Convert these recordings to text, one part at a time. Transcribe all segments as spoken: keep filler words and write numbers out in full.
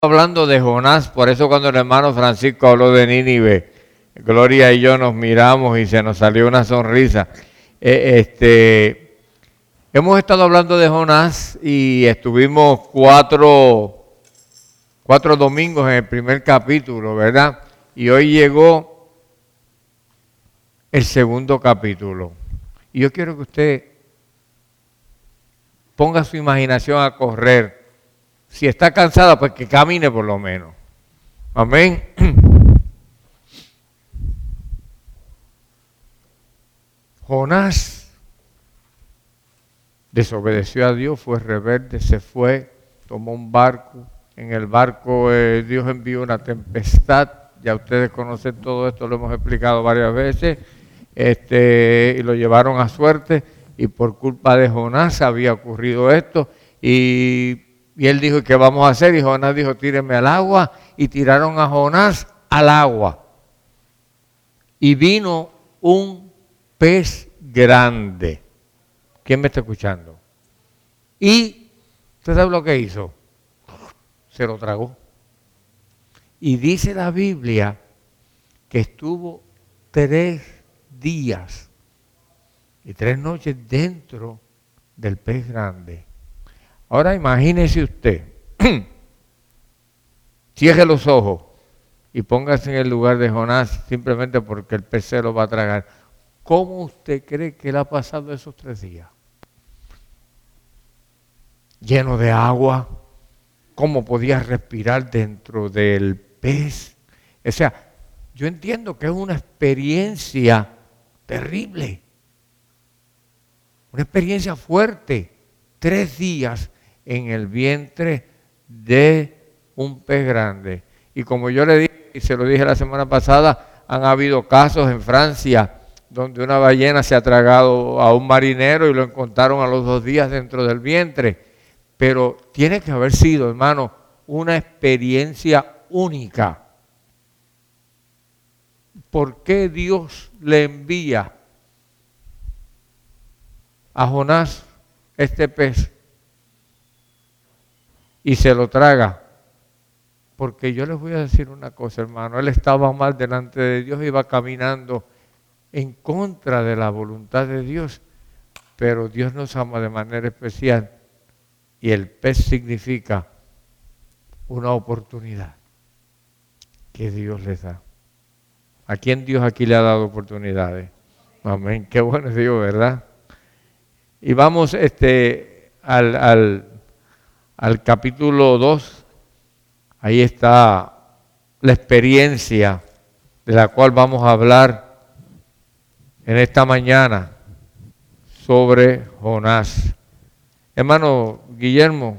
Hablando de Jonás, por eso cuando el hermano Francisco habló de Nínive, Gloria y yo nos miramos y se nos salió una sonrisa. Eh, este, hemos estado hablando de Jonás y estuvimos cuatro, cuatro domingos en el primer capítulo, ¿verdad? Y hoy llegó el segundo capítulo. Y yo quiero que usted ponga su imaginación a correr. Si está cansada, pues que camine por lo menos. Amén. Jonás desobedeció a Dios, fue rebelde, se fue, tomó un barco. En el barco eh, Dios envió una tempestad. Ya ustedes conocen todo esto, lo hemos explicado varias veces. Este, y lo llevaron a suerte. Y por culpa de Jonás había ocurrido esto. Y... Y él dijo, ¿qué vamos a hacer? Y Jonás dijo, tíreme al agua. Y tiraron a Jonás al agua. Y vino un pez grande. ¿Quién me está escuchando? Y, ¿usted sabe lo que hizo? Se lo tragó. Y dice la Biblia que estuvo tres días y tres noches dentro del pez grande. Ahora imagínese usted, cierre los ojos y póngase en el lugar de Jonás simplemente porque el pez se lo va a tragar. ¿Cómo usted cree que le ha pasado esos tres días? Lleno de agua, ¿cómo podía respirar dentro del pez? O sea, yo entiendo que es una experiencia terrible, una experiencia fuerte, tres días en el vientre de un pez grande. Y como yo le dije, y se lo dije la semana pasada, han habido casos en Francia donde una ballena se ha tragado a un marinero y lo encontraron a los dos días dentro del vientre. Pero tiene que haber sido, hermano, una experiencia única. ¿Por qué Dios le envía a Jonás este pez y se lo traga? Porque yo les voy a decir una cosa, hermano, él estaba mal delante de Dios, iba caminando en contra de la voluntad de Dios, pero Dios nos ama de manera especial y el pez significa una oportunidad que Dios les da. ¿A quién Dios aquí le ha dado oportunidades? Amén, qué bueno es Dios, ¿verdad? Y vamos este, al, al, al capítulo dos. Ahí está la experiencia de la cual vamos a hablar en esta mañana sobre Jonás. Hermano Guillermo,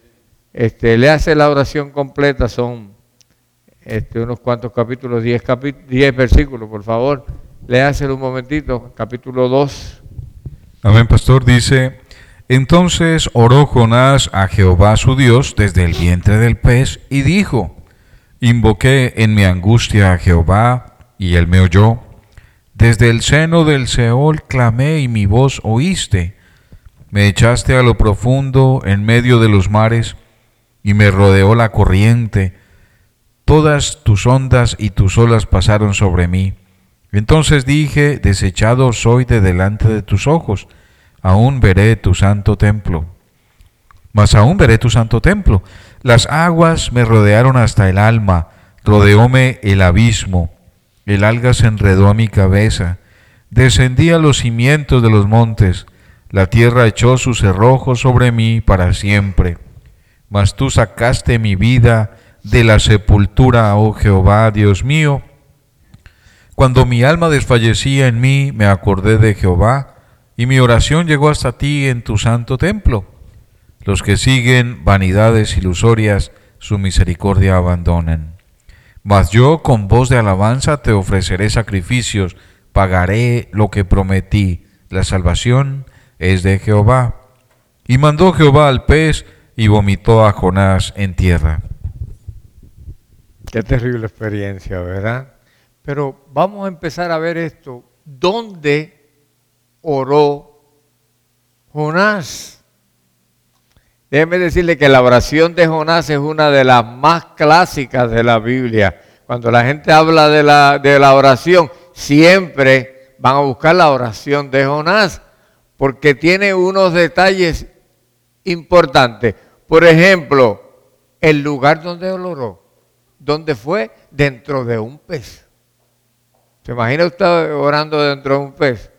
este, le hace la oración completa, son este, unos cuantos capítulos, diez, capítulos, diez versículos, por favor. Le hace un momentito, capítulo dos. Amén, pastor, dice... Entonces oró Jonás a Jehová su Dios desde el vientre del pez y dijo, invoqué en mi angustia a Jehová y él me oyó. Desde el seno del Seol clamé y mi voz oíste. Me echaste a lo profundo en medio de los mares y me rodeó la corriente. Todas tus ondas y tus olas pasaron sobre mí. Entonces dije, desechado soy de delante de tus ojos. Aún veré tu santo templo. Mas aún veré tu santo templo. Las aguas me rodearon hasta el alma, rodeóme el abismo. El alga se enredó a mi cabeza. Descendí a los cimientos de los montes. La tierra echó sus cerrojos sobre mí para siempre. Mas tú sacaste mi vida de la sepultura, oh Jehová, Dios mío. Cuando mi alma desfallecía en mí, me acordé de Jehová, y mi oración llegó hasta ti en tu santo templo. Los que siguen vanidades ilusorias, su misericordia abandonan. Mas yo con voz de alabanza te ofreceré sacrificios, pagaré lo que prometí. La salvación es de Jehová. Y mandó Jehová al pez y vomitó a Jonás en tierra. Qué terrible experiencia, ¿verdad? Pero vamos a empezar a ver esto. ¿Dónde oró Jonás? Déjeme decirle que la oración de Jonás es una de las más clásicas de la Biblia. Cuando la gente habla de la, de la oración, siempre van a buscar la oración de Jonás, porque tiene unos detalles importantes. Por ejemplo, el lugar donde él oró, ¿dónde fue? Dentro de un pez. ¿Se imagina usted orando dentro de un pez?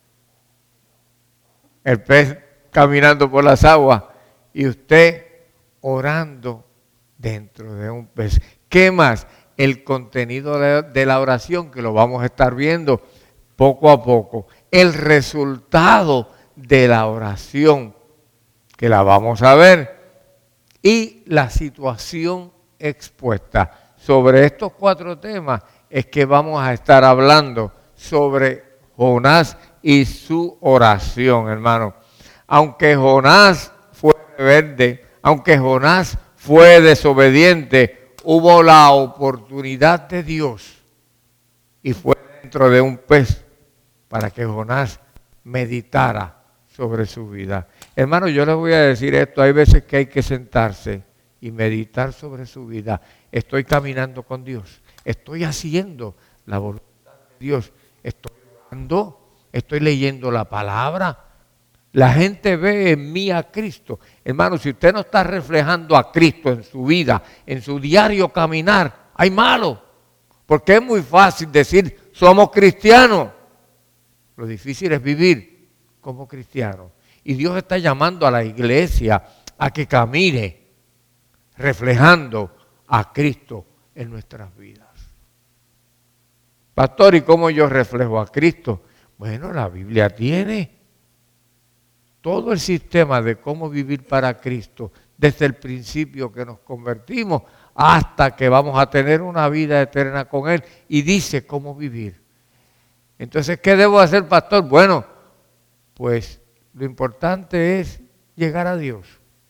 El pez caminando por las aguas y usted orando dentro de un pez. ¿Qué más? El contenido de, de la oración, que lo vamos a estar viendo poco a poco. El resultado de la oración, que la vamos a ver. Y la situación expuesta. Sobre estos cuatro temas es que vamos a estar hablando sobre Jonás y su oración, hermano. Aunque Jonás fue rebelde, aunque Jonás fue desobediente, hubo la oportunidad de Dios y fue dentro de un pez para que Jonás meditara sobre su vida. Hermano, yo les voy a decir esto, hay veces que hay que sentarse y meditar sobre su vida. Estoy caminando con Dios, estoy haciendo la voluntad de Dios, estoy orando, estoy leyendo la palabra. La gente ve en mí a Cristo. Hermano, si usted no está reflejando a Cristo en su vida, en su diario caminar, hay malo. Porque es muy fácil decir, somos cristianos. Lo difícil es vivir como cristianos. Y Dios está llamando a la iglesia a que camine reflejando a Cristo en nuestras vidas. Pastor, ¿y cómo yo reflejo a Cristo? Bueno, la Biblia tiene todo el sistema de cómo vivir para Cristo, desde el principio que nos convertimos hasta que vamos a tener una vida eterna con Él, y dice cómo vivir. Entonces, ¿qué debo hacer, pastor? Bueno, pues lo importante es llegar a Dios.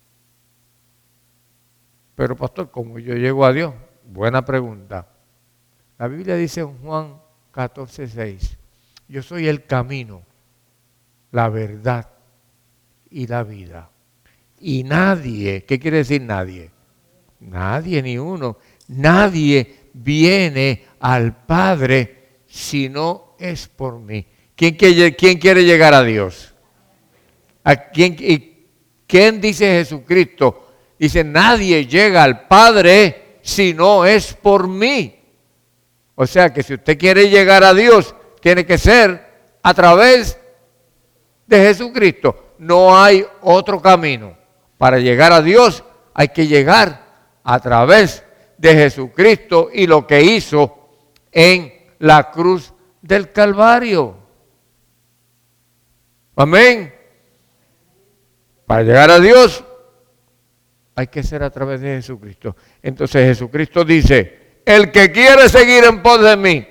Pero, pastor, ¿cómo yo llego a Dios? Buena pregunta. La Biblia dice en Juan catorce seis, yo soy el camino, la verdad y la vida. Y nadie, ¿qué quiere decir nadie? Nadie, ni uno, nadie viene al Padre si no es por mí. ¿Quién quiere, quién quiere llegar a Dios? ¿A quién, y quién dice Jesucristo? Dice, nadie llega al Padre si no es por mí. O sea que si usted quiere llegar a Dios, tiene que ser a través de Jesucristo. No hay otro camino. Para llegar a Dios hay que llegar a través de Jesucristo y lo que hizo en la cruz del Calvario. Amén. Para llegar a Dios hay que ser a través de Jesucristo. Entonces Jesucristo dice, el que quiere seguir en pos de mí,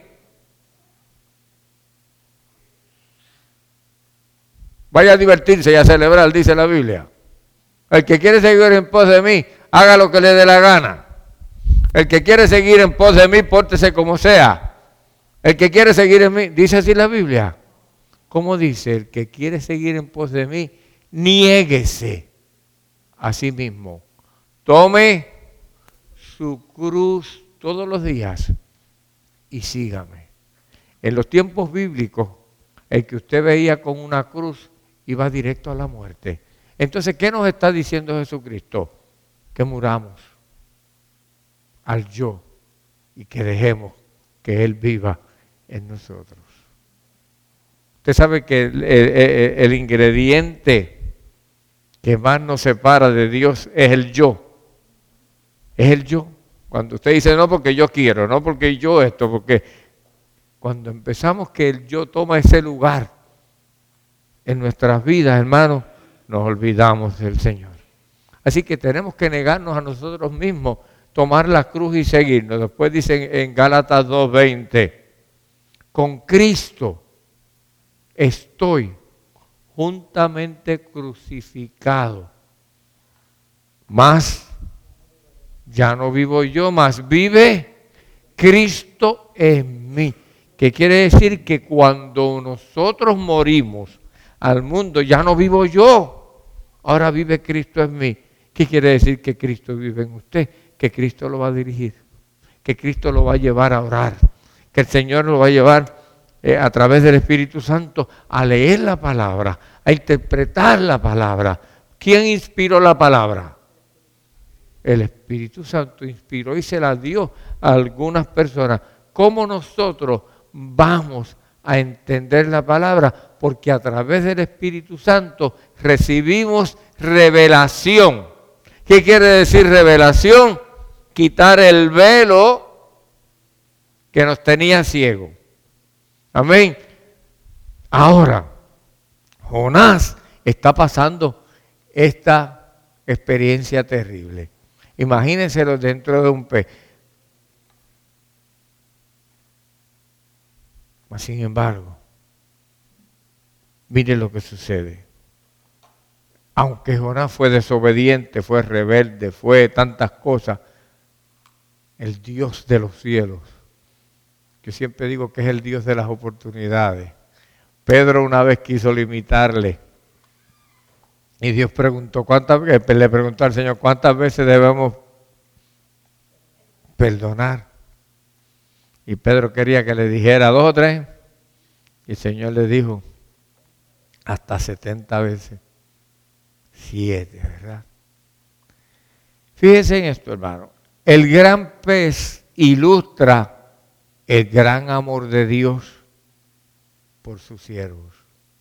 vaya a divertirse y a celebrar, dice la Biblia. El que quiere seguir en pos de mí, haga lo que le dé la gana. El que quiere seguir en pos de mí, pórtese como sea. El que quiere seguir en mí, dice así la Biblia. ¿Cómo dice? El que quiere seguir en pos de mí, niéguese a sí mismo. Tome su cruz todos los días y sígame. En los tiempos bíblicos, el que usted veía con una cruz iba directo a la muerte. Entonces, ¿qué nos está diciendo Jesucristo? Que muramos al yo y que dejemos que Él viva en nosotros. Usted sabe que el, el, el ingrediente que más nos separa de Dios es el yo. Es el yo. Cuando usted dice, no porque yo quiero, no porque yo esto, porque cuando empezamos que el yo toma ese lugar en nuestras vidas, hermanos, nos olvidamos del Señor. Así que tenemos que negarnos a nosotros mismos, tomar la cruz y seguirnos. Después dicen en Gálatas dos veinte, con Cristo estoy juntamente crucificado. Mas ya no vivo yo, mas vive Cristo en mí. Que quiere decir que cuando nosotros morimos al mundo, ya no vivo yo, ahora vive Cristo en mí. ¿Qué quiere decir? Que Cristo vive en usted, que Cristo lo va a dirigir, que Cristo lo va a llevar a orar, que el Señor lo va a llevar eh, a través del Espíritu Santo a leer la palabra, a interpretar la palabra. ¿Quién inspiró la palabra? El Espíritu Santo inspiró y se la dio a algunas personas. ¿Cómo nosotros vamos a entender la palabra? Porque a través del Espíritu Santo recibimos revelación. ¿Qué quiere decir revelación? Quitar el velo que nos tenía ciego. Amén. Ahora, Jonás está pasando esta experiencia terrible. Imagínenselo dentro de un pez. Sin embargo, mire lo que sucede. Aunque Jonás fue desobediente, fue rebelde, fue tantas cosas, el Dios de los cielos, yo siempre digo que es el Dios de las oportunidades. Pedro una vez quiso limitarle y Dios preguntó, ¿cuántas veces? Le preguntó al Señor, ¿cuántas veces debemos perdonar? Y Pedro quería que le dijera dos o tres, y el Señor le dijo, hasta setenta veces. Siete, ¿verdad? Fíjense en esto, hermano. El gran pez ilustra el gran amor de Dios por sus siervos.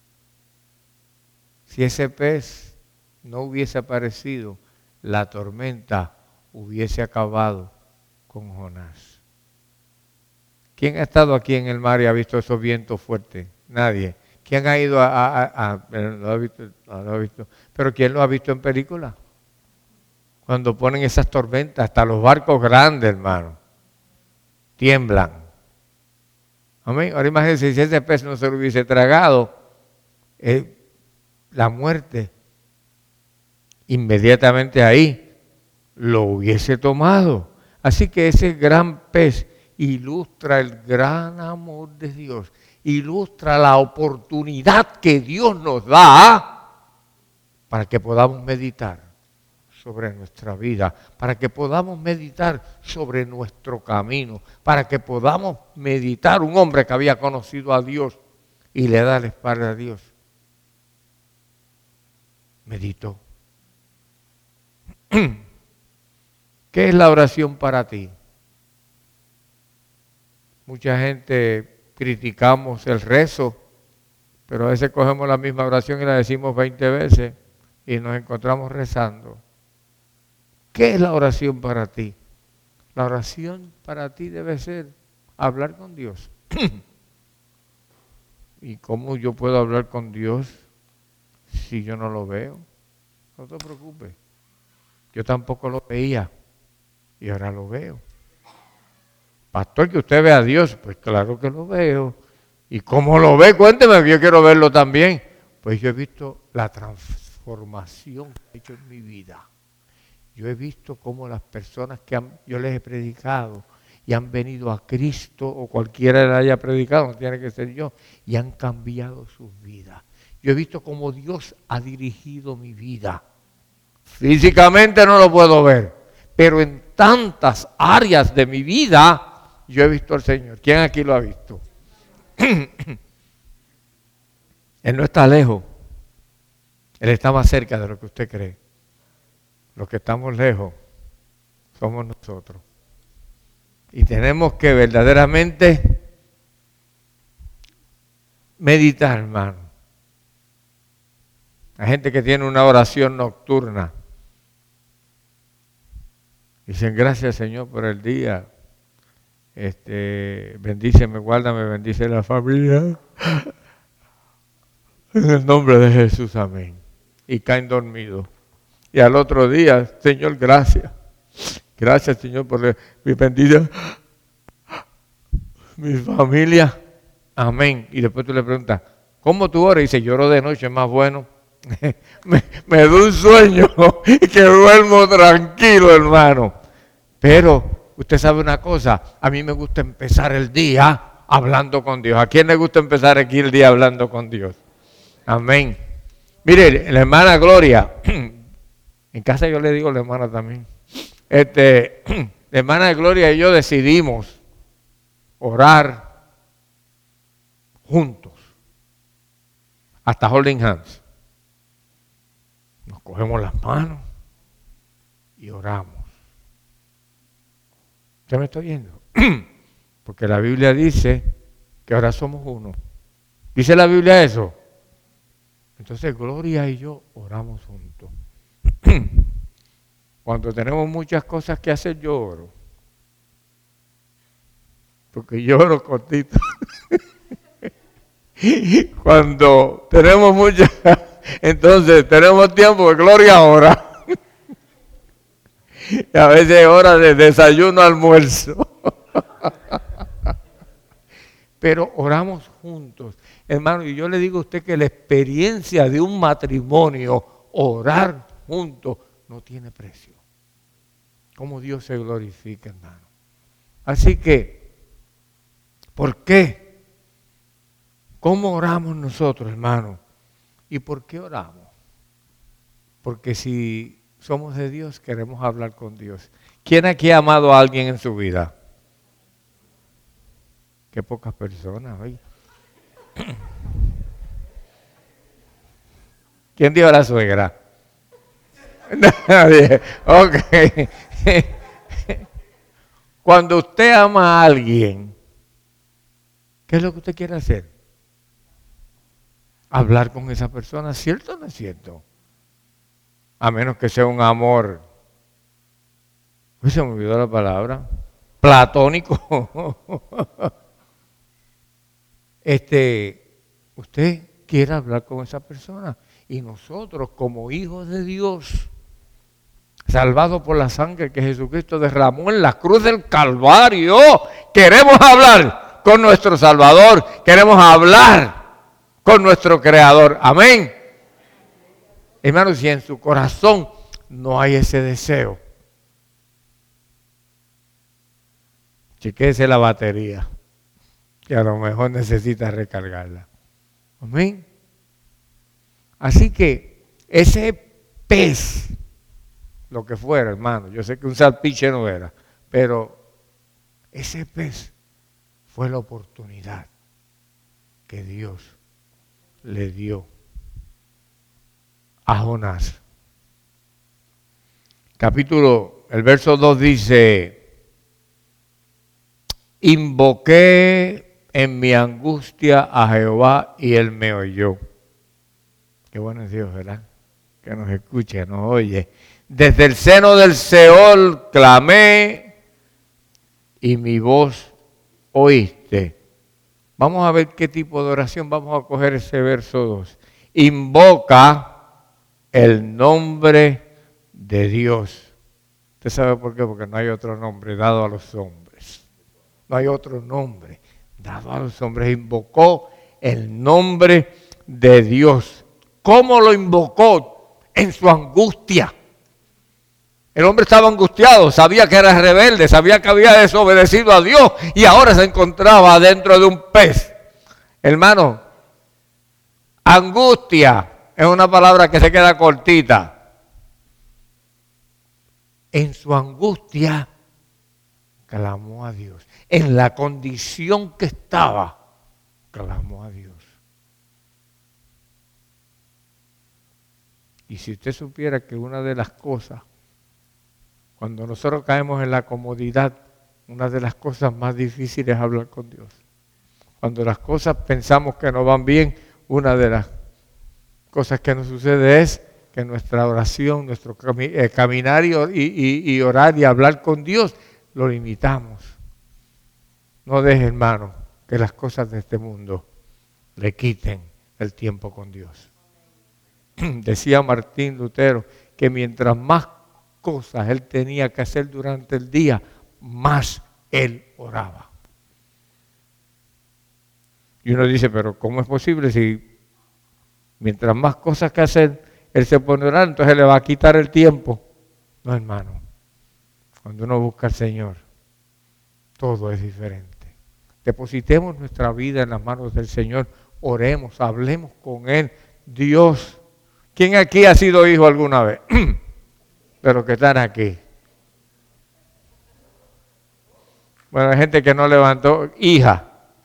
Si ese pez no hubiese aparecido, la tormenta hubiese acabado con Jonás. ¿Quién ha estado aquí en el mar y ha visto esos vientos fuertes? Nadie. ¿Quién ha ido a, a, a, a lo ha visto, no lo ha visto? Pero ¿quién lo ha visto en película? Cuando ponen esas tormentas, hasta los barcos grandes, hermano, tiemblan. Amén. Ahora imagínense si ese pez no se lo hubiese tragado, eh, la muerte inmediatamente ahí lo hubiese tomado. Así que ese gran pez ilustra el gran amor de Dios, ilustra la oportunidad que Dios nos da para que podamos meditar sobre nuestra vida, para que podamos meditar sobre nuestro camino, para que podamos meditar. Un hombre que había conocido a Dios y le da la espalda a Dios, meditó. ¿Qué es la oración para ti? Mucha gente criticamos el rezo, pero a veces cogemos la misma oración y la decimos veinte veces y nos encontramos rezando. ¿Qué es la oración para ti? La oración para ti debe ser hablar con Dios. ¿Y cómo yo puedo hablar con Dios si yo no lo veo? No te preocupes. Yo tampoco lo veía y ahora lo veo. Pastor, que usted ve a Dios, pues claro que lo veo. ¿Y cómo lo ve? Cuénteme, yo quiero verlo también. Pues yo he visto la transformación que ha hecho en mi vida. Yo he visto cómo las personas que han, yo les he predicado y han venido a Cristo, o cualquiera le haya predicado, no tiene que ser yo, y han cambiado sus vidas. Yo he visto cómo Dios ha dirigido mi vida. Físicamente no lo puedo ver, pero en tantas áreas de mi vida yo he visto al Señor. ¿Quién aquí lo ha visto? Él no está lejos. Él está más cerca de lo que usted cree. Los que estamos lejos somos nosotros. Y tenemos que verdaderamente meditar, hermano. Hay gente que tiene una oración nocturna. Dicen, gracias Señor por el día. Este, bendíceme, guárdame, bendice la familia. En el nombre de Jesús, amén. Y caen dormidos. Y al otro día, Señor, gracias. Gracias, Señor, por mi bendita, mi familia. Amén. Y después tú le preguntas, ¿cómo tú oras? Y dice, lloro de noche, es más bueno. me, me da un sueño y que duermo tranquilo, hermano. Pero usted sabe una cosa, a mí me gusta empezar el día hablando con Dios. ¿A quién le gusta empezar aquí el día hablando con Dios? Amén. Mire, la hermana Gloria En casa yo le digo a la hermana también. Este, la hermana de Gloria y yo decidimos orar juntos. Hasta holding hands. Nos cogemos las manos y oramos. ¿Usted me está oyendo? Porque la Biblia dice que ahora somos uno. ¿Dice la Biblia eso? Entonces Gloria y yo oramos juntos. Cuando tenemos muchas cosas que hacer, yo oro. Porque yo oro cortito. Cuando tenemos muchas, entonces tenemos tiempo de Gloria ora. Y a veces es hora de desayuno, almuerzo. Pero oramos juntos. Hermano, y yo le digo a usted que la experiencia de un matrimonio, orar juntos, no tiene precio. Cómo Dios se glorifica, hermano. Así que, ¿por qué? ¿Cómo oramos nosotros, hermano? ¿Y por qué oramos? Porque si somos de Dios, queremos hablar con Dios. ¿Quién aquí ha amado a alguien en su vida? Qué pocas personas, oye. ¿Quién dijo la suegra? Nadie. Ok. Cuando usted ama a alguien, ¿qué es lo que usted quiere hacer? Hablar con esa persona, ¿cierto o no es cierto? A menos que sea un amor, uy, se me olvidó la palabra, platónico. Este, usted quiere hablar con esa persona y nosotros como hijos de Dios, salvados por la sangre que Jesucristo derramó en la cruz del Calvario, queremos hablar con nuestro Salvador, queremos hablar con nuestro Creador. Amén. Hermanos, si en su corazón no hay ese deseo, chequéese la batería, que a lo mejor necesita recargarla. Amén. Así que ese pez, lo que fuera, hermano, yo sé que un salpiche no era, pero ese pez fue la oportunidad que Dios le dio a Jonás. Capítulo, el verso dos dice, invoqué en mi angustia a Jehová y él me oyó. Qué bueno es Dios, ¿verdad? Que nos escuche, nos oye. Desde el seno del Seol clamé y mi voz oíste. Vamos a ver qué tipo de oración. Vamos a coger ese verso dos. Invoca el nombre de Dios. ¿Usted sabe por qué? Porque no hay otro nombre dado a los hombres. No hay otro nombre dado a los hombres. Invocó el nombre de Dios. ¿Cómo lo invocó? En su angustia. El hombre estaba angustiado, sabía que era rebelde, sabía que había desobedecido a Dios y ahora se encontraba dentro de un pez. Hermano, angustia es una palabra que se queda cortita. En su angustia clamó a Dios. En la condición que estaba, clamó a Dios. Y si usted supiera que una de las cosas, cuando nosotros caemos en la comodidad, una de las cosas más difíciles es hablar con Dios. Cuando las cosas pensamos que no van bien, una de las cosas que nos sucede es que nuestra oración, nuestro cami- eh, caminar y, y, y orar y hablar con Dios, lo limitamos. No deje, hermano, que las cosas de este mundo le quiten el tiempo con Dios. Decía Martín Lutero que mientras más cosas él tenía que hacer durante el día, más él oraba. Y uno dice, pero ¿cómo es posible si mientras más cosas que hacer él se pone a orar, entonces le va a quitar el tiempo? No, hermano. Cuando uno busca al Señor, todo es diferente. Depositemos nuestra vida en las manos del Señor, oremos, hablemos con Él. Dios, ¿quién aquí ha sido hijo alguna vez? de los que están aquí. Bueno, hay gente que no levantó, hija.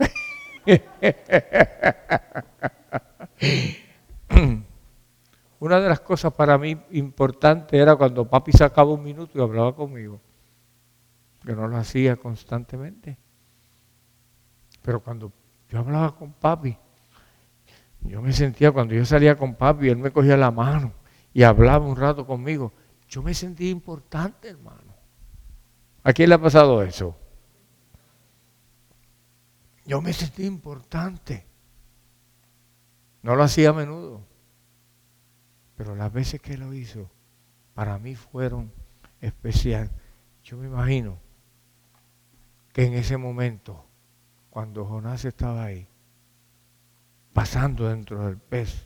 Una de las cosas para mí importantes era cuando papi sacaba un minuto y hablaba conmigo, que no lo hacía constantemente. Pero cuando yo hablaba con papi, yo me sentía, cuando yo salía con papi, él me cogía la mano y hablaba un rato conmigo, yo me sentía importante, hermano. ¿A quién le ha pasado eso? Yo me sentí importante. No lo hacía a menudo, pero las veces que lo hizo, para mí fueron especiales. Yo me imagino que en ese momento, cuando Jonás estaba ahí, pasando dentro del pez,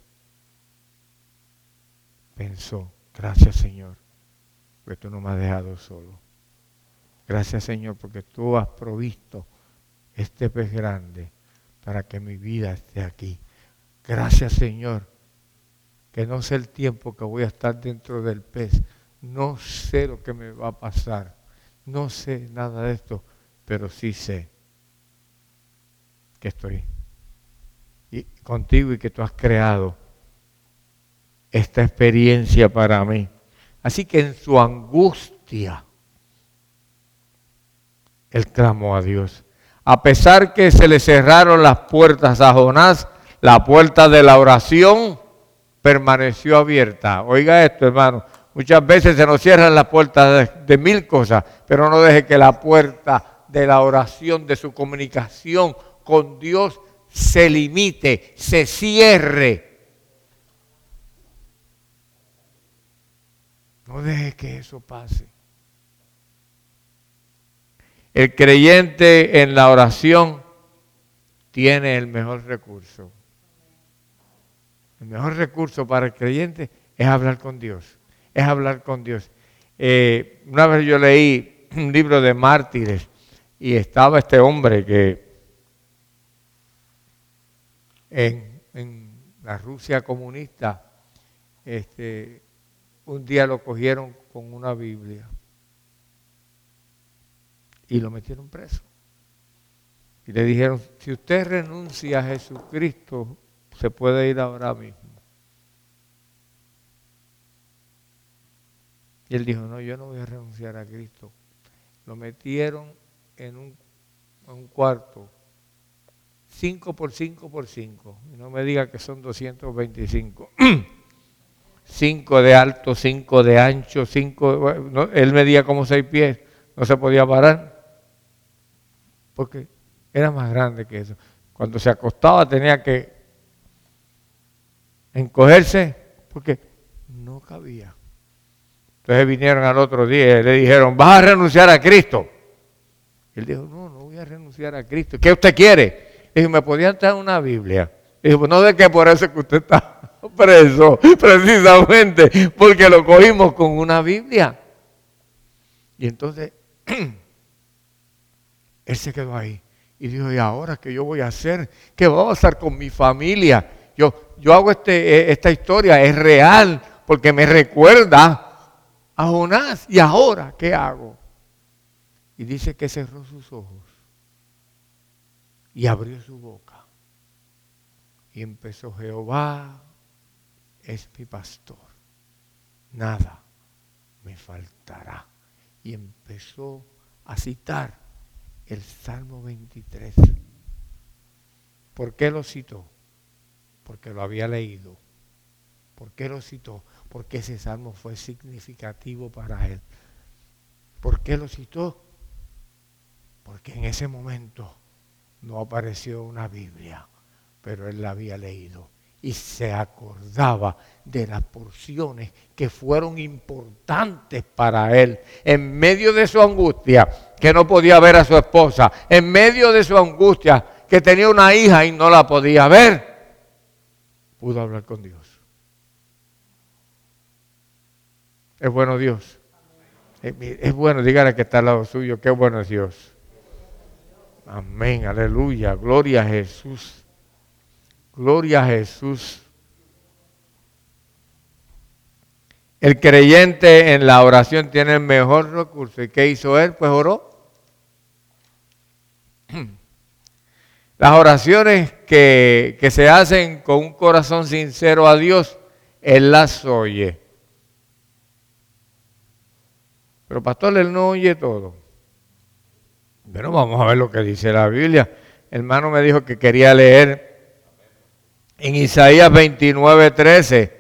pensó, gracias Señor, porque tú no me has dejado solo. Gracias Señor, porque tú has provisto este pez grande para que mi vida esté aquí. Gracias Señor, que no sé el tiempo que voy a estar dentro del pez, no sé lo que me va a pasar, no sé nada de esto, pero sí sé que estoy y contigo y que tú has creado esta experiencia para mí. Así que en su angustia, él clamó a Dios. A pesar que se le cerraron las puertas a Jonás, la puerta de la oración permaneció abierta. Oiga esto, hermano. Muchas veces se nos cierran las puertas de, de mil cosas, pero no deje que la puerta de la oración, de su comunicación con Dios se limite, se cierre. No deje que eso pase. El creyente en la oración tiene el mejor recurso. El mejor recurso para el creyente es hablar con Dios. Es hablar con Dios. Eh, una vez yo leí un libro de mártires y estaba este hombre que en, en la Rusia comunista, este, un día lo cogieron con una Biblia y lo metieron preso. Y le dijeron, si usted renuncia a Jesucristo, se puede ir ahora mismo. Y él dijo, no, yo no voy a renunciar a Cristo. Lo metieron en un, en un cuarto, cinco por cinco por cinco. Y no me diga que son doscientos veinticinco. cinco de alto, cinco de ancho, cinco, no, él medía como seis pies, no se podía parar. Porque era más grande que eso. Cuando se acostaba tenía que encogerse porque no cabía. Entonces vinieron al otro día y le dijeron, ¿vas a renunciar a Cristo? Y él dijo, no, no voy a renunciar a Cristo. ¿Qué usted quiere? Le dijo, ¿me podían traer una Biblia? Le dijo, pues no, de que por eso es que usted está preso, precisamente porque lo cogimos con una Biblia. Y entonces él se quedó ahí y dijo, ¿y ahora qué yo voy a hacer? ¿Qué va a pasar con mi familia? Yo, yo hago este, esta historia, es real, porque me recuerda a Jonás. ¿Y ahora qué hago? Y dice que cerró sus ojos y abrió su boca. Y empezó, Jehová es mi pastor, nada me faltará. Y empezó a citar el Salmo veintitrés. ¿Por qué lo citó? Porque lo había leído. ¿Por qué lo citó? Porque ese salmo fue significativo para él. ¿Por qué lo citó? Porque en ese momento no apareció una Biblia, pero él la había leído y se acordaba de las porciones que fueron importantes para él. En medio de su angustia, que no podía ver a su esposa, en medio de su angustia, que tenía una hija y no la podía ver, pudo hablar con Dios. Es bueno Dios. Es, es bueno, dígale que está al lado suyo, qué bueno es Dios. Amén, aleluya, gloria a Jesús. Gloria a Jesús. El creyente en la oración tiene el mejor recurso. ¿Y qué hizo él? Pues oró. Las oraciones que, que se hacen con un corazón sincero a Dios, Él las oye. Pero pastor, Él no oye todo. Bueno, vamos a ver lo que dice la Biblia. El hermano me dijo que quería leer en Isaías veintinueve, trece.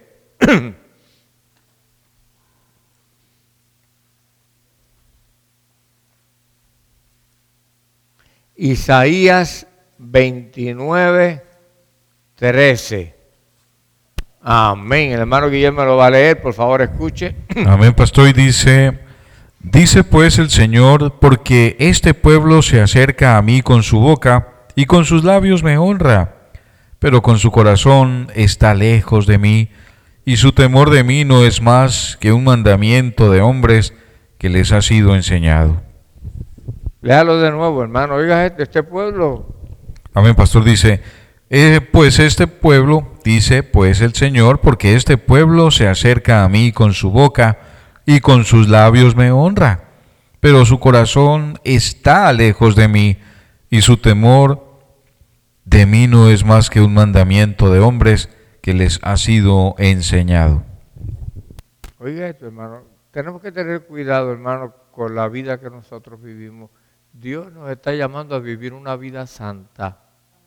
Isaías veintinueve, trece. Amén. El hermano Guillermo lo va a leer, por favor escuche. Amén, pastor, y dice, dice pues el Señor, porque este pueblo se acerca a mí con su boca y con sus labios me honra, pero con su corazón está lejos de mí, y su temor de mí no es más que un mandamiento de hombres que les ha sido enseñado. Léalo de nuevo, hermano. Oiga, este, este pueblo. Amén, pastor, dice, eh, pues este pueblo, dice pues el Señor, porque este pueblo se acerca a mí con su boca y con sus labios me honra, pero su corazón está lejos de mí, y su temor de mí no es más que un mandamiento de hombres que les ha sido enseñado. Oiga esto, hermano. Tenemos que tener cuidado, hermano, con la vida que nosotros vivimos. Dios nos está llamando a vivir una vida santa.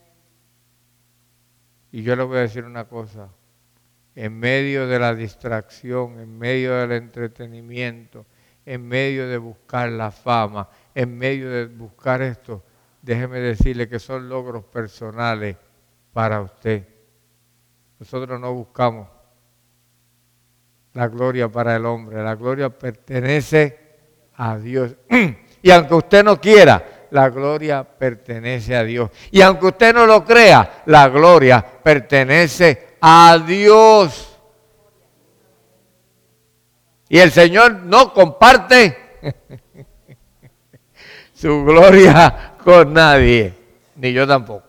Y yo le voy a decir una cosa. En medio de la distracción, en medio del entretenimiento, en medio de buscar la fama, en medio de buscar esto, déjeme decirle que son logros personales para usted. Nosotros no buscamos la gloria para el hombre, la gloria pertenece a Dios. Y aunque usted no quiera, la gloria pertenece a Dios. Y aunque usted no lo crea, la gloria pertenece a Dios. Y el Señor no comparte su gloria con nadie, ni yo tampoco.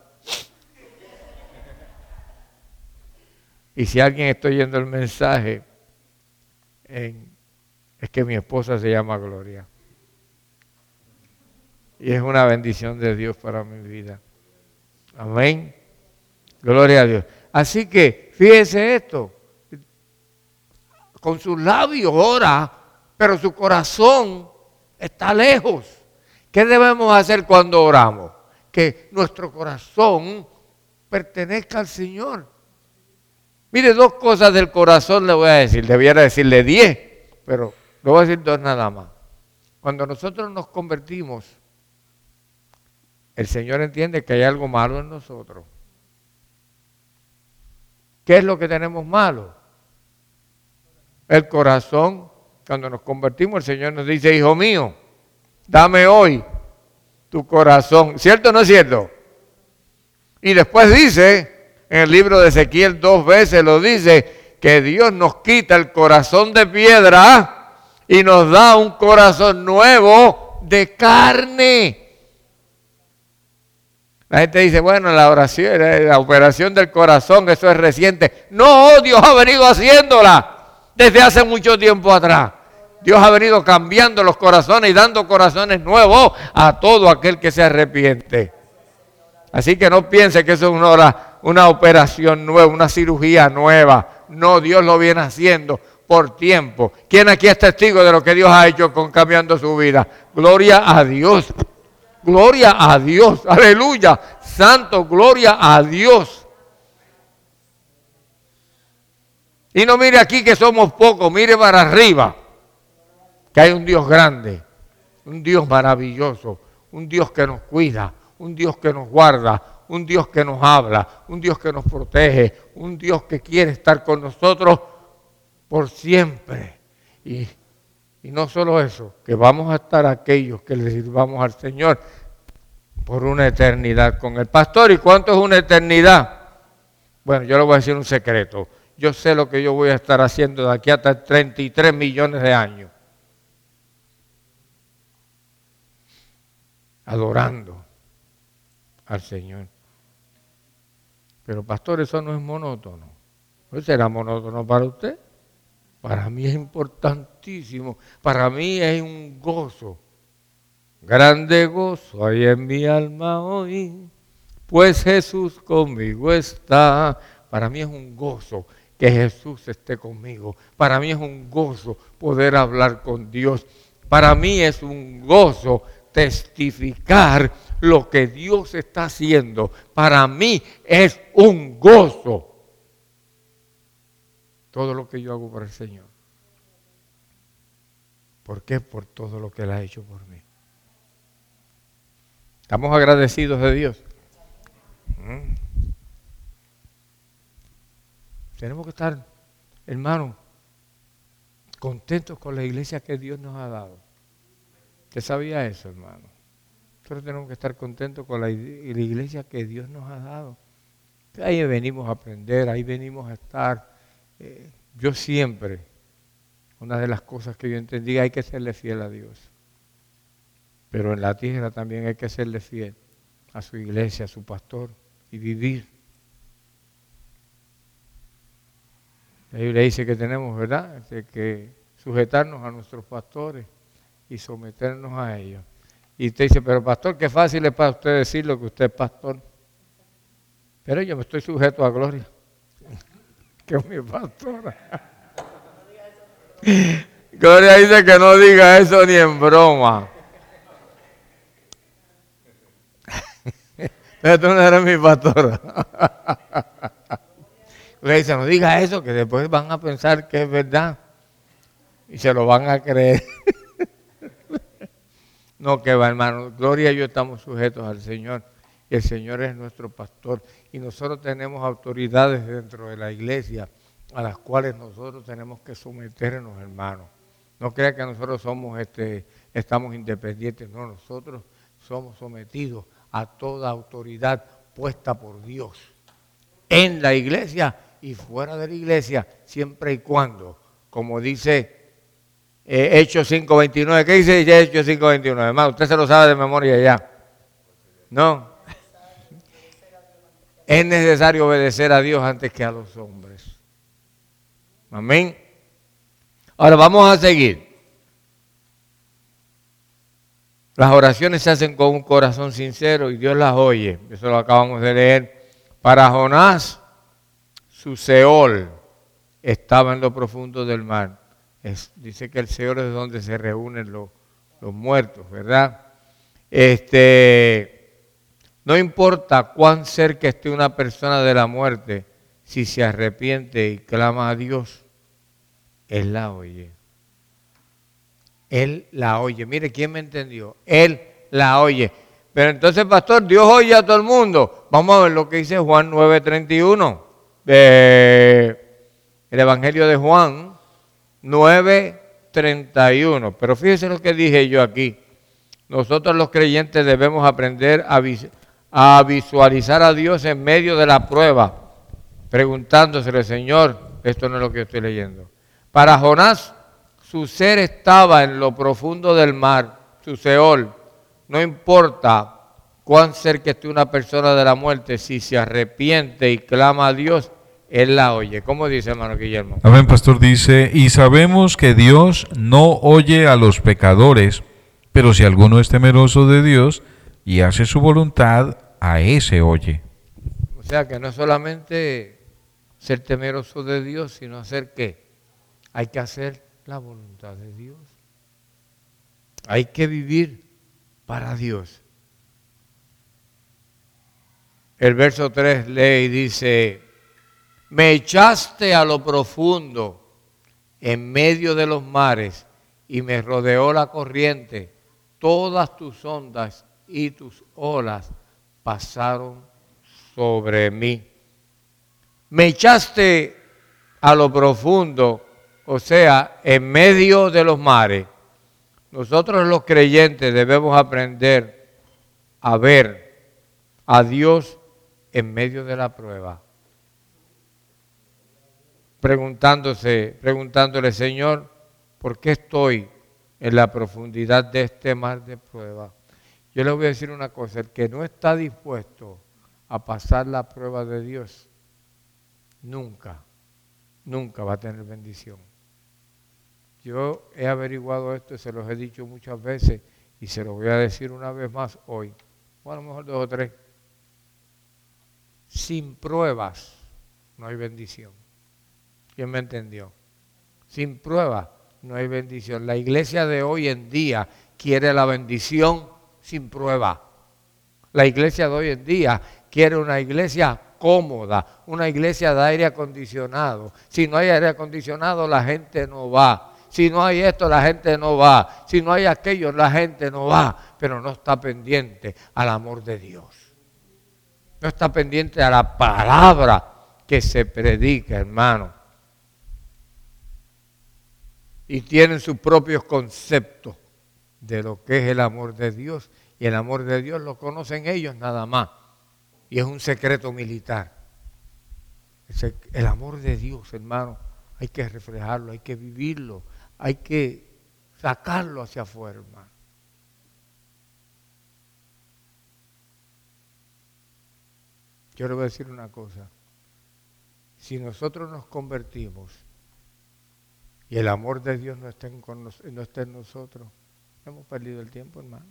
Y si alguien está oyendo el mensaje, en, es que mi esposa se llama Gloria. Y es una bendición de Dios para mi vida. Amén. Gloria a Dios. Así que, fíjese esto. Con sus labios ora, pero su corazón está lejos. ¿Qué debemos hacer cuando oramos? Que nuestro corazón pertenezca al Señor. Mire, dos cosas del corazón le voy a decir. Debiera decirle diez, pero le voy a decir dos nada más. Cuando nosotros nos convertimos, el Señor entiende que hay algo malo en nosotros. ¿Qué es lo que tenemos malo? El corazón. Cuando nos convertimos, el Señor nos dice, hijo mío, dame hoy tu corazón. ¿Cierto o no es cierto? Y después dice, en el libro de Ezequiel dos veces lo dice, que Dios nos quita el corazón de piedra y nos da un corazón nuevo de carne. La gente dice, bueno, la oración, la operación del corazón, eso es reciente. No, Dios ha venido haciéndola desde hace mucho tiempo atrás. Dios ha venido cambiando los corazones y dando corazones nuevos a todo aquel que se arrepiente. Así que no piense que eso es una, una operación nueva, una cirugía nueva. No, Dios lo viene haciendo por tiempo. ¿Quién aquí es testigo de lo que Dios ha hecho con cambiando su vida? Gloria a Dios. Gloria a Dios, aleluya, santo, gloria a Dios. Y no mire aquí que somos pocos, mire para arriba, que hay un Dios grande, un Dios maravilloso, un Dios que nos cuida, un Dios que nos guarda, un Dios que nos habla, un Dios que nos protege, un Dios que quiere estar con nosotros por siempre. Y Y no solo eso, que vamos a estar aquellos que le sirvamos al Señor por una eternidad con el pastor. ¿Y cuánto es una eternidad? Bueno, yo le voy a decir un secreto. Yo sé lo que yo voy a estar haciendo de aquí hasta treinta y tres millones de años. Adorando al Señor. Pero pastor, eso no es monótono. ¿No será monótono para usted? Para mí es importantísimo, para mí es un gozo. Grande gozo hay en mi alma hoy, pues Jesús conmigo está. Para mí es un gozo que Jesús esté conmigo. Para mí es un gozo poder hablar con Dios. Para mí es un gozo testificar lo que Dios está haciendo. Para mí es un gozo todo lo que yo hago por el Señor. ¿Por qué? Por todo lo que Él ha hecho por mí. Estamos agradecidos de Dios. ¿Mm? Tenemos que estar, hermanos, contentos con la iglesia que Dios nos ha dado. ¿Usted sabía eso, hermano? Nosotros tenemos que estar contentos con la, la iglesia que Dios nos ha dado. Ahí venimos a aprender, ahí venimos a estar. Eh, yo siempre, una de las cosas que yo entendí, hay que serle fiel a Dios. Pero en la tierra también hay que serle fiel a su iglesia, a su pastor, y vivir. La Biblia dice que tenemos, ¿verdad?, que sujetarnos a nuestros pastores y someternos a ellos. Y usted dice, pero pastor, qué fácil es para usted decir lo que usted es pastor. Pero yo me estoy sujeto a Gloria, que es mi pastora. Gloria dice que no diga eso ni en broma. Pero tú no eres mi pastora. Le dice, no diga eso, que después van a pensar que es verdad. Y se lo van a creer. No, que va, hermano. Gloria y yo estamos sujetos al Señor. Y el Señor es nuestro pastor. Y nosotros tenemos autoridades dentro de la iglesia a las cuales nosotros tenemos que someternos, hermano. No crea que nosotros somos, este, estamos independientes. No, nosotros somos sometidos a toda autoridad puesta por Dios. En la iglesia y fuera de la iglesia, siempre y cuando, como dice eh, Hechos cinco veintinueve, ¿qué dice Hechos cinco veintinueve? Hermano, usted se lo sabe de memoria ya. ¿No? Es necesario obedecer a Dios antes que a los hombres. Amén. Ahora vamos a seguir. Las oraciones se hacen con un corazón sincero y Dios las oye. Eso lo acabamos de leer. Para Jonás, su Seol estaba en lo profundo del mar. Es, dice que el Seol es donde se reúnen los, los muertos, ¿verdad? Este, no importa cuán cerca esté una persona de la muerte, si se arrepiente y clama a Dios, Él la oye. Él la oye. Mire, ¿quién me entendió? Él la oye. Pero entonces, pastor, Dios oye a todo el mundo. Vamos a ver lo que dice Juan nueve treinta y uno. Eh, el Evangelio de Juan nueve treinta y uno. Pero fíjese lo que dije yo aquí. Nosotros los creyentes debemos aprender a, vis a visualizar a Dios en medio de la prueba, preguntándosele, Señor, esto no es lo que yo estoy leyendo. Para Jonás, su ser estaba en lo profundo del mar, su Seol. No importa cuán cerca esté una persona de la muerte, si se arrepiente y clama a Dios, Él la oye. ¿Cómo dice, hermano Guillermo? Amén, pastor, dice, y sabemos que Dios no oye a los pecadores, pero si alguno es temeroso de Dios y hace su voluntad, a ese oye. O sea que no es solamente ser temeroso de Dios, sino hacer ¿qué? Hay que hacer la voluntad de Dios. Hay que vivir para Dios. El verso tres lee y dice, me echaste a lo profundo en medio de los mares y me rodeó la corriente. Todas tus ondas y tus olas pasaron sobre mí. Me echaste a lo profundo, o sea, en medio de los mares. Nosotros los creyentes debemos aprender a ver a Dios en medio de la prueba. Preguntándose, preguntándole, Señor, ¿por qué estoy en la profundidad de este mar de prueba? Yo le voy a decir una cosa, el que no está dispuesto a pasar la prueba de Dios, nunca, nunca va a tener bendición. Yo he averiguado esto y se los he dicho muchas veces y se los voy a decir una vez más hoy, o a lo mejor dos o tres. Sin pruebas no hay bendición. ¿Quién me entendió? Sin pruebas no hay bendición. La iglesia de hoy en día quiere la bendición sin prueba. La iglesia de hoy en día quiere una iglesia cómoda, una iglesia de aire acondicionado. Si no hay aire acondicionado, la gente no va. Si no hay esto, la gente no va. Si no hay aquello, la gente no va. Pero no está pendiente al amor de Dios. No está pendiente a la palabra que se predica, hermano. Y tienen sus propios conceptos de lo que es el amor de Dios. Y el amor de Dios lo conocen ellos nada más. Y es un secreto militar. El amor de Dios, hermano, hay que reflejarlo, hay que vivirlo, hay que sacarlo hacia afuera, hermano. Yo le voy a decir una cosa. Si nosotros nos convertimos y el amor de Dios no está en, no está en nosotros, hemos perdido el tiempo, hermano.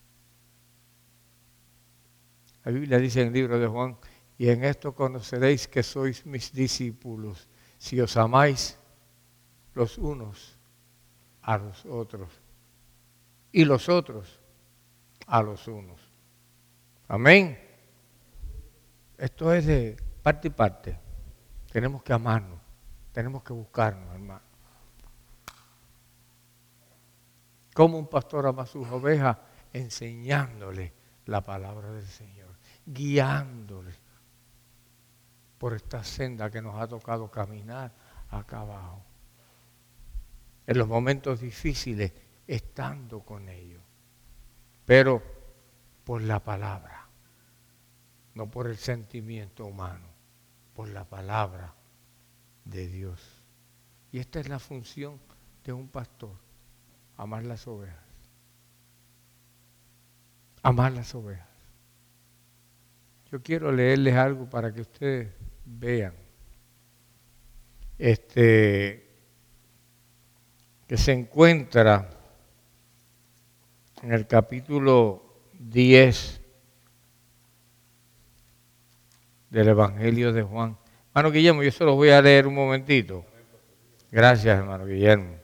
La Biblia dice en el libro de Juan, y en esto conoceréis que sois mis discípulos, si os amáis los unos a los otros, y los otros a los unos. Amén. Esto es de parte y parte. Tenemos que amarnos, tenemos que buscarnos, hermano. ¿Cómo un pastor ama a sus ovejas? Enseñándole la palabra del Señor, guiándole por esta senda que nos ha tocado caminar acá abajo. En los momentos difíciles, estando con ellos, pero por la palabra, no por el sentimiento humano, por la palabra de Dios. Y esta es la función de un pastor, amar las ovejas. Amar las ovejas. Yo quiero leerles algo para que ustedes vean. Este, que se encuentra en el capítulo diez del Evangelio de Juan. Hermano Guillermo, yo se los voy a leer un momentito. Gracias, hermano Guillermo.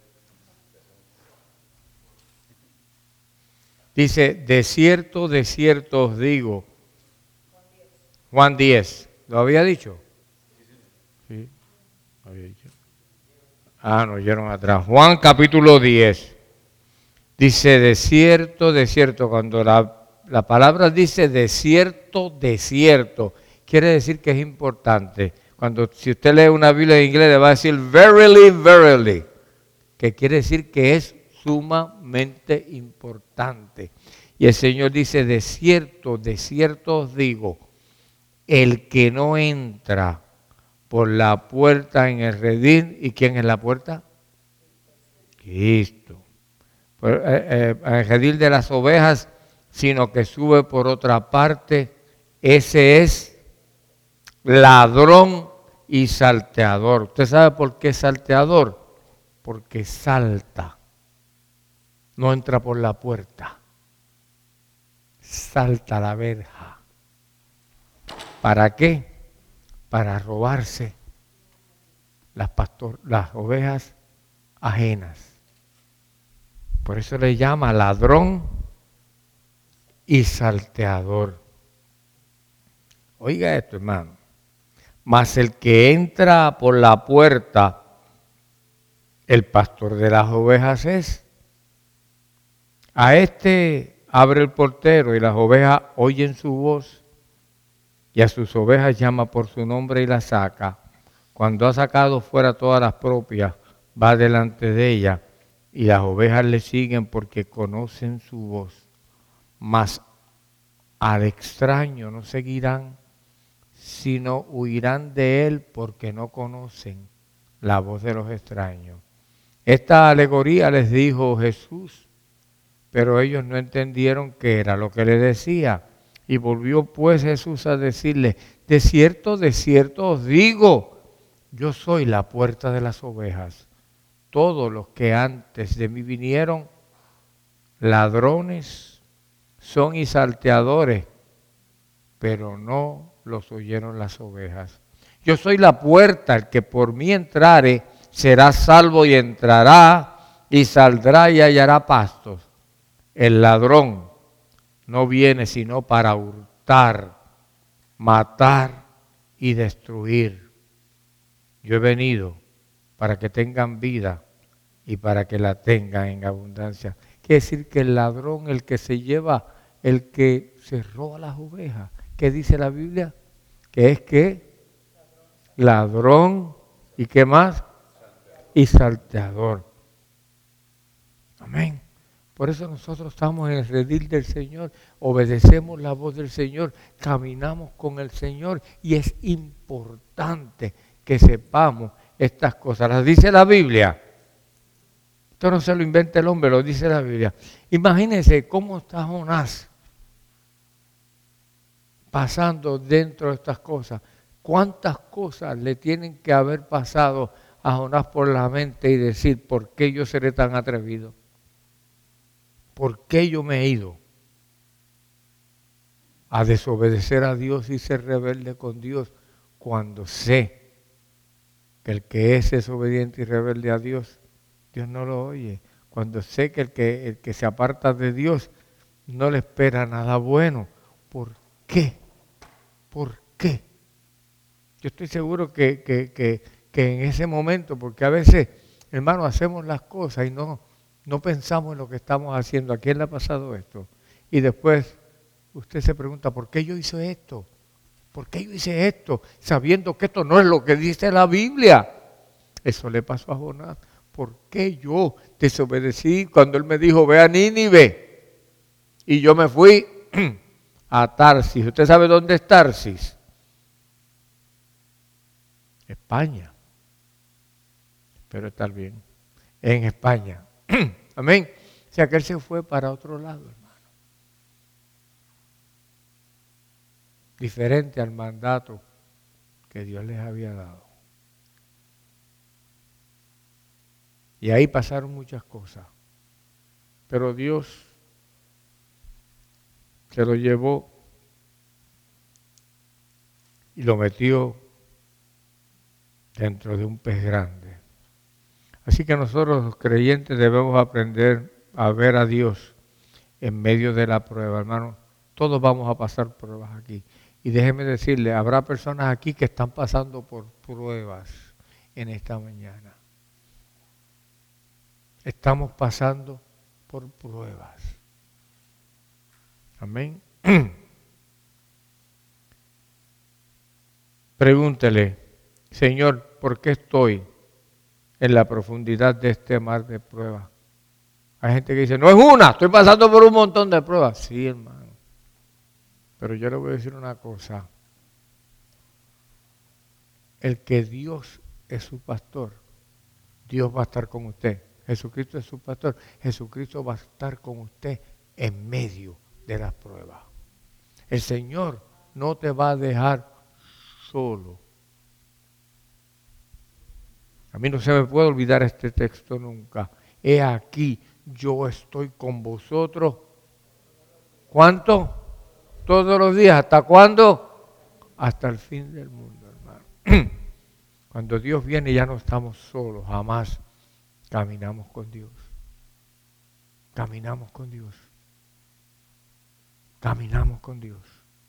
Dice, de cierto, de cierto os digo. Juan diez. ¿Lo había dicho? Sí, lo había dicho. Ah, no, oyeron atrás. Juan capítulo diez. Dice, de cierto, de cierto. Cuando la, la palabra dice de cierto, de cierto, quiere decir que es importante. Cuando, si usted lee una Biblia en inglés, le va a decir verily, verily, que quiere decir que es sumamente importante. Y el Señor dice, de cierto, de cierto os digo, el que no entra por la puerta en el redil, ¿y quién es la puerta? Cristo. Por, eh, eh, en el redil de las ovejas, sino que sube por otra parte, ese es ladrón y salteador. ¿Usted sabe por qué salteador? Porque salta. No entra por la puerta. Salta la verja. ¿Para qué? Para robarse las, pastor, las ovejas ajenas. Por eso le llama ladrón y salteador. Oiga esto, hermano. Mas el que entra por la puerta, el pastor de las ovejas es. A este abre el portero y las ovejas oyen su voz y a sus ovejas llama por su nombre y las saca. Cuando ha sacado fuera todas las propias, va delante de ella y las ovejas le siguen porque conocen su voz. Mas al extraño no seguirán, sino huirán de él porque no conocen la voz de los extraños. Esta alegoría les dijo Jesús, pero ellos no entendieron qué era lo que le decía. Y volvió pues Jesús a decirle, de cierto, de cierto os digo, yo soy la puerta de las ovejas. todos los que antes de mí vinieron, ladrones son y salteadores, pero no los oyeron las ovejas. Yo soy la puerta, el que por mí entrare será salvo y entrará y saldrá y hallará pastos. El ladrón no viene sino para hurtar, matar y destruir. Yo he venido para que tengan vida y para que la tengan en abundancia. Quiere decir que el ladrón, el que se lleva, el que se roba las ovejas, ¿qué dice la Biblia? Que es que ladrón y qué más y salteador. Amén. Por eso nosotros estamos en el redil del Señor, obedecemos la voz del Señor, caminamos con el Señor y es importante que sepamos estas cosas. Las dice la Biblia. Esto no se lo inventa el hombre, lo dice la Biblia. Imagínense cómo está Jonás pasando dentro de estas cosas. ¿Cuántas cosas le tienen que haber pasado a Jonás por la mente y decir, ¿por qué yo seré tan atrevido? ¿Por qué yo me he ido a desobedecer a Dios y ser rebelde con Dios cuando sé que el que es desobediente y rebelde a Dios, Dios no lo oye? Cuando sé que el que, el que se aparta de Dios no le espera nada bueno. ¿Por qué? ¿Por qué? Yo estoy seguro que, que, que, que en ese momento, porque a veces, hermano, hacemos las cosas y no, no pensamos en lo que estamos haciendo. ¿A quién le ha pasado esto? Y después usted se pregunta, ¿por qué yo hice esto? ¿Por qué yo hice esto? Sabiendo que esto no es lo que dice la Biblia. Eso le pasó a Jonás. ¿Por qué yo desobedecí cuando él me dijo, ve a Nínive? Y yo me fui a Tarsis. ¿Usted sabe dónde es Tarsis? España. Espero estar bien. En España. Amén. O sea que él se fue para otro lado, hermano. Diferente al mandato que Dios les había dado. Y ahí pasaron muchas cosas. Pero Dios se lo llevó y lo metió dentro de un pez grande. Así que nosotros los creyentes debemos aprender a ver a Dios en medio de la prueba, hermano. Todos vamos a pasar pruebas aquí. Y déjeme decirle, habrá personas aquí que están pasando por pruebas en esta mañana. Estamos pasando por pruebas. Amén. Pregúntele, Señor, ¿por qué estoy en la profundidad de este mar de pruebas? Hay gente que dice, no es una, estoy pasando por un montón de pruebas. Sí, hermano. Pero yo le voy a decir una cosa. El que Dios es su pastor, Dios va a estar con usted. Jesucristo es su pastor. Jesucristo va a estar con usted en medio de las pruebas. El Señor no te va a dejar solo. A mí no se me puede olvidar este texto nunca. He aquí, yo estoy con vosotros. ¿Cuánto? Todos los días. ¿Hasta cuándo? Hasta el fin del mundo, hermano. Cuando Dios viene ya no estamos solos, jamás. Caminamos con Dios. Caminamos con Dios. Caminamos con Dios.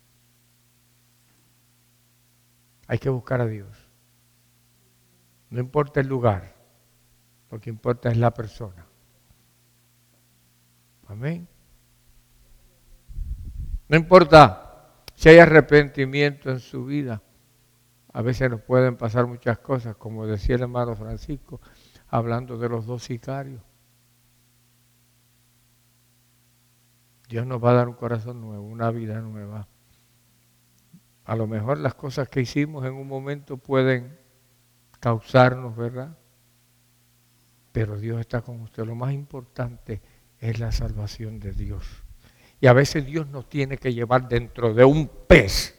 Hay que buscar a Dios. No importa el lugar, lo que importa es la persona. Amén. No importa si hay arrepentimiento en su vida. A veces nos pueden pasar muchas cosas, como decía el hermano Francisco, hablando de los dos sicarios. Dios nos va a dar un corazón nuevo, una vida nueva. A lo mejor las cosas que hicimos en un momento pueden causarnos, ¿verdad? Pero Dios está con usted. Lo más importante es la salvación de Dios. Y a veces Dios nos tiene que llevar dentro de un pez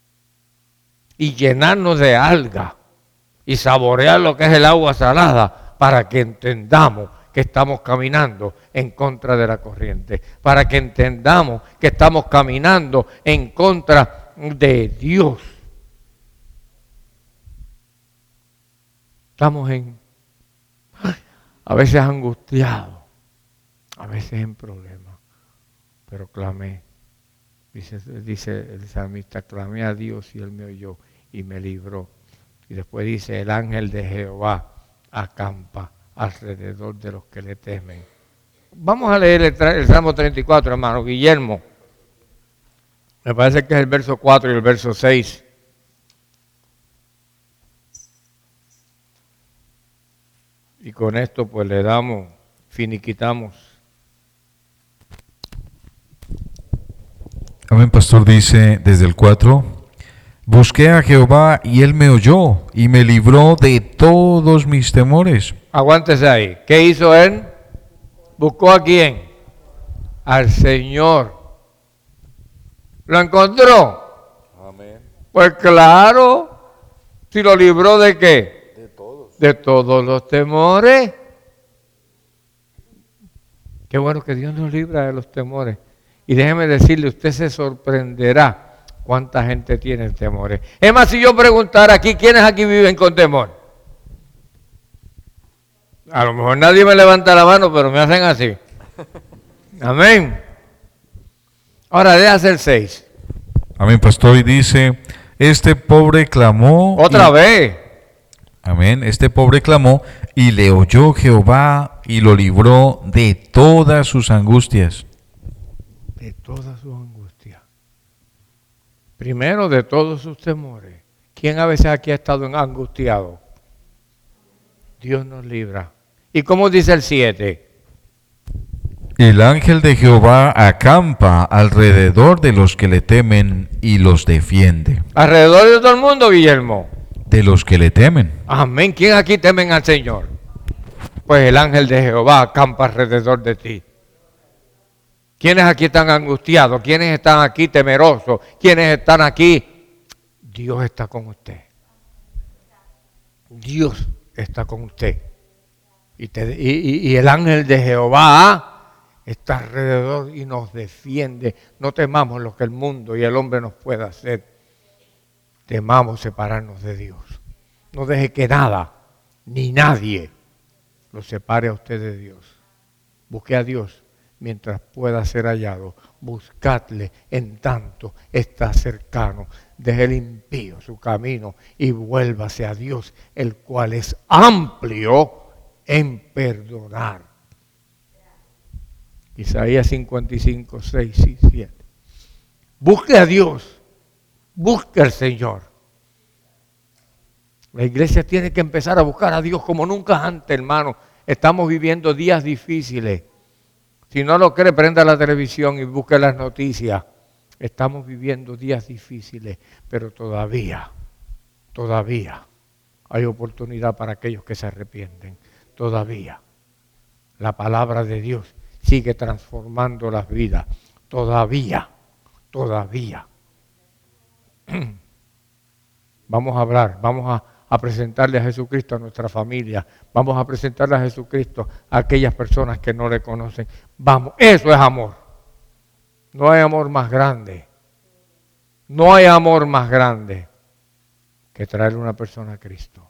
y llenarnos de alga y saborear lo que es el agua salada para que entendamos que estamos caminando en contra de la corriente, para que entendamos que estamos caminando en contra de Dios. Estamos en, a veces angustiados, a veces en problemas, pero clamé, dice, dice el salmista, clamé a Dios y Él me oyó y me libró. Y después dice, el ángel de Jehová acampa alrededor de los que le temen. Vamos a leer el, el Salmo treinta y cuatro, hermano Guillermo. Me parece que es el verso cuatro y el verso seis. Y con esto pues le damos, finiquitamos. Amén, pastor, dice desde el cuatro. Busqué a Jehová y Él me oyó y me libró de todos mis temores. Aguántese ahí. ¿Qué hizo Él? ¿Buscó a quién? Al Señor. ¿Lo encontró? Amén. Pues claro. ¿Si lo libró de qué? De todos. De todos los temores. Qué bueno que Dios nos libra de los temores. Y déjeme decirle, usted se sorprenderá cuánta gente tiene temores. Es más, si yo preguntara aquí, ¿quiénes aquí viven con temor? A lo mejor nadie me levanta la mano, pero me hacen así. Amén. Ahora, déjase el seis. Amén, pastor, y dice, este pobre clamó. Otra y... vez. Amén, este pobre clamó y le oyó Jehová y lo libró de todas sus angustias. De todas sus angustias. Primero, de todos sus temores. ¿Quién a veces aquí ha estado angustiado? Dios nos libra. ¿Y cómo dice el siete? El ángel de Jehová acampa alrededor de los que le temen y los defiende. ¿Alrededor de todo el mundo, Guillermo? De los que le temen. Amén. ¿Quién aquí temen al Señor? Pues el ángel de Jehová acampa alrededor de ti. ¿Quiénes aquí están angustiados? ¿Quiénes están aquí temerosos? ¿Quiénes están aquí? Dios está con usted. Dios está con usted. Y, te, y, y, y el ángel de Jehová está alrededor y nos defiende. No temamos lo que el mundo y el hombre nos pueda hacer. Temamos separarnos de Dios. No deje que nada, ni nadie, lo separe a usted de Dios. Busque a Dios mientras pueda ser hallado. Buscadle en tanto está cercano. Deje el impío su camino y vuélvase a Dios, el cual es amplio en perdonar. Isaías cincuenta y cinco, seis y siete. Busque a Dios, busque al Señor. La iglesia tiene que empezar a buscar a Dios como nunca antes, hermano. Estamos viviendo días difíciles. Si no lo cree, prenda la televisión y busque las noticias. Estamos viviendo días difíciles, pero todavía, todavía hay oportunidad para aquellos que se arrepienten. Todavía la palabra de Dios sigue transformando las vidas. Todavía, todavía. Vamos a hablar, vamos a, a presentarle a Jesucristo a nuestra familia. Vamos a presentarle a Jesucristo a aquellas personas que no le conocen. Vamos, eso es amor. No hay amor más grande. No hay amor más grande que traerle a una persona a Cristo.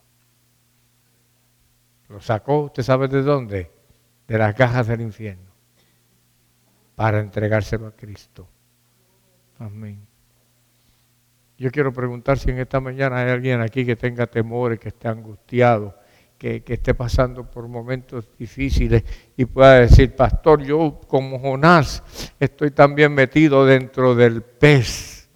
Lo sacó, ¿usted sabe de dónde? De las cajas del infierno. Para entregárselo a Cristo. Amén. Yo quiero preguntar si en esta mañana hay alguien aquí que tenga temores, que esté angustiado, que, que esté pasando por momentos difíciles y pueda decir, pastor, yo como Jonás estoy también metido dentro del pez.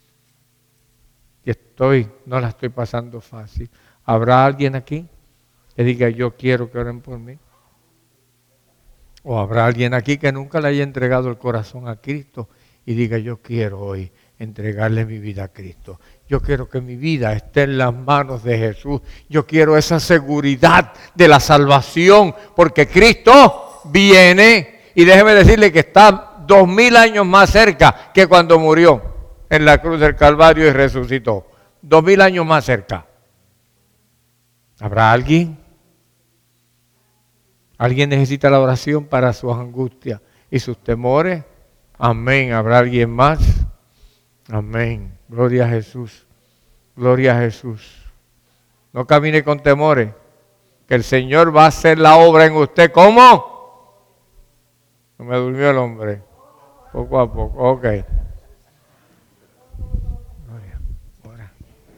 Y estoy, no la estoy pasando fácil. ¿Habrá alguien aquí que diga, yo quiero que oren por mí? ¿O habrá alguien aquí que nunca le haya entregado el corazón a Cristo y diga, yo quiero hoy entregarle mi vida a Cristo? Yo quiero que mi vida esté en las manos de Jesús. Yo quiero esa seguridad de la salvación, porque Cristo viene, y déjeme decirle que está dos mil años más cerca que cuando murió en la cruz del Calvario y resucitó. Dos mil años más cerca. ¿Habrá alguien? Alguien necesita la oración para sus angustias y sus temores. Amén. ¿Habrá alguien más? Amén. Gloria a Jesús. Gloria a Jesús. No camine con temores, que el Señor va a hacer la obra en usted. ¿Cómo? No me durmió el hombre. Poco a poco. Ok. Gloria. Ora.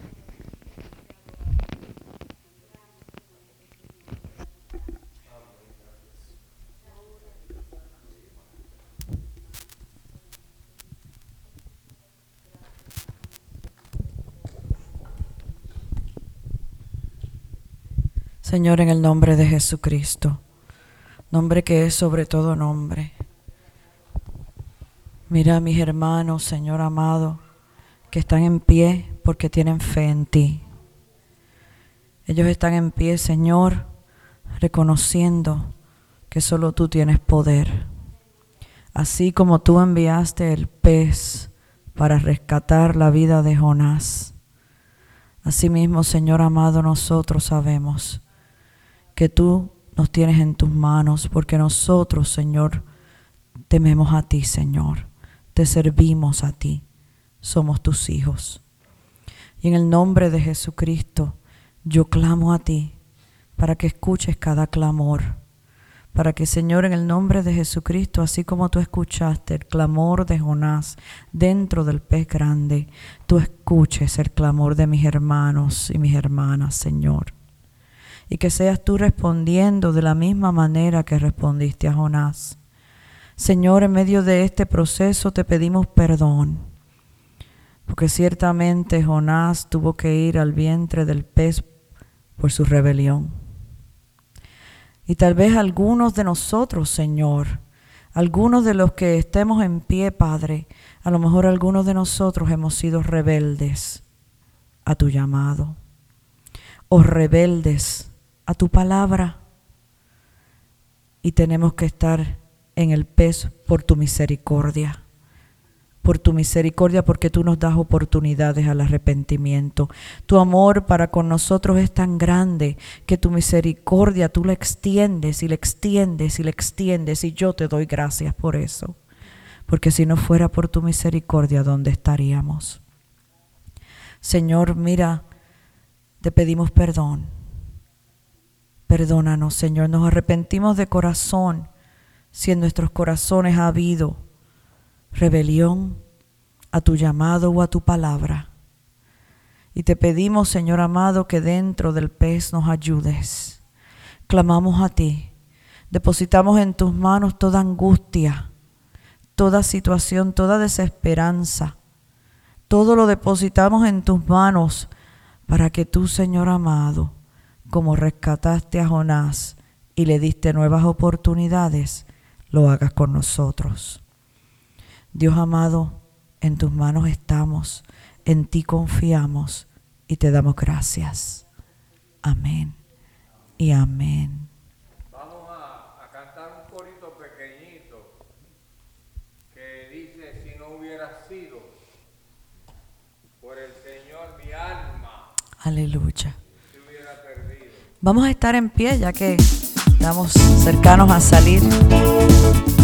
Señor, en el nombre de Jesucristo, nombre que es sobre todo nombre. Mira a mis hermanos, Señor amado, que están en pie porque tienen fe en ti. Ellos están en pie, Señor, reconociendo que solo tú tienes poder. Así como tú enviaste el pez para rescatar la vida de Jonás, asimismo, Señor amado, nosotros sabemos que tú nos tienes en tus manos, porque nosotros, Señor, tememos a ti, Señor, te servimos a ti, somos tus hijos. Y en el nombre de Jesucristo, yo clamo a ti para que escuches cada clamor, para que, Señor, en el nombre de Jesucristo, así como tú escuchaste el clamor de Jonás dentro del pez grande, tú escuches el clamor de mis hermanos y mis hermanas, Señor. Y que seas tú respondiendo de la misma manera que respondiste a Jonás. Señor, en medio de este proceso te pedimos perdón, porque ciertamente Jonás tuvo que ir al vientre del pez por su rebelión. Y tal vez algunos de nosotros, Señor, algunos de los que estemos en pie, Padre, a lo mejor algunos de nosotros hemos sido rebeldes a tu llamado, o rebeldes a tu palabra, y tenemos que estar en el pez por tu misericordia, por tu misericordia, porque tú nos das oportunidades al arrepentimiento. Tu amor para con nosotros es tan grande que tu misericordia tú la extiendes y la extiendes y la extiendes, y yo te doy gracias por eso, porque si no fuera por tu misericordia, ¿dónde estaríamos? Señor, mira, te pedimos perdón. Perdónanos, Señor, nos arrepentimos de corazón si en nuestros corazones ha habido rebelión a tu llamado o a tu palabra. Y te pedimos, Señor amado, que dentro del pez nos ayudes. Clamamos a ti, depositamos en tus manos toda angustia, toda situación, toda desesperanza. Todo lo depositamos en tus manos para que tú, Señor amado, como rescataste a Jonás y le diste nuevas oportunidades, lo hagas con nosotros. Dios amado, en tus manos estamos, en ti confiamos y te damos gracias. Amén y amén. Vamos a, a cantar un corito pequeñito que dice: si no hubiera sido por el Señor mi alma, Aleluya. se hubiera perdido. Vamos a estar en pie ya que estamos cercanos a salir.